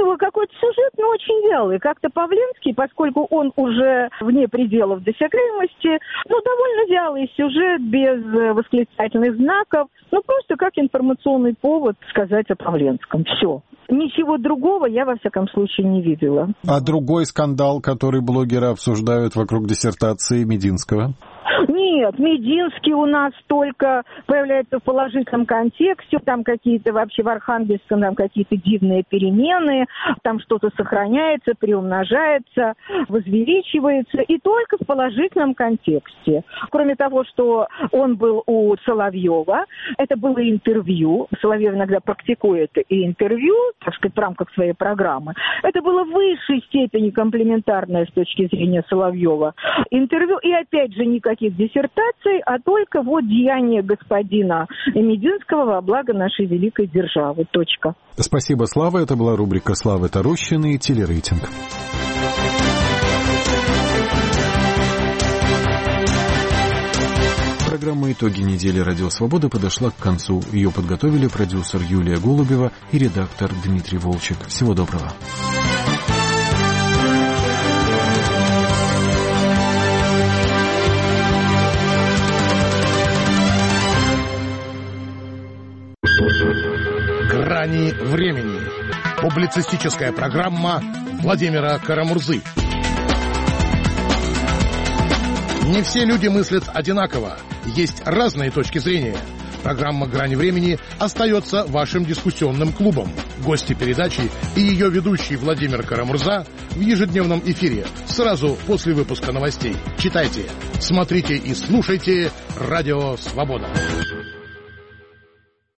хоть сюжет, но очень вялый. Как-то Павленский, поскольку он уже вне пределов досягаемости, ну, довольно вялый сюжет, без восклицательных знаков, ну, просто как информационный повод сказать о Павленском. Все. Ничего другого я, во всяком случае, не видела. А другой скандал, который блогеры обсуждают вокруг диссертации Мединского? Нет, Мединский у нас только появляется в положительном контексте, там какие-то вообще в Архангельском, там какие-то дивные перемены, там что-то сохраняется, приумножается, возвеличивается, и только в положительном контексте. Кроме того, что он был у Соловьева, это было интервью, Соловьев иногда практикует и интервью, так сказать, в рамках своей программы, это было в высшей степени комплементарное с точки зрения Соловьева интервью, и опять же никаких диссертаций, а только вот деяние господина Мединского во благо нашей великой державы. Точка. Спасибо, Слава. Это была рубрика Славы Тарущиной «Телерейтинг». Программа «Итоги недели. Радио Свобода» подошла к концу. Ее подготовили продюсер Юлия Голубева и редактор Дмитрий Волчек. Всего доброго. «Грани времени». Публицистическая программа Владимира Карамурзы. Не все люди мыслят одинаково. Есть разные точки зрения. Программа «Грани времени» остается вашим дискуссионным клубом. Гости передачи и ее ведущий Владимир Карамурза в ежедневном эфире сразу после выпуска новостей. Читайте, смотрите и слушайте «Радио Свобода».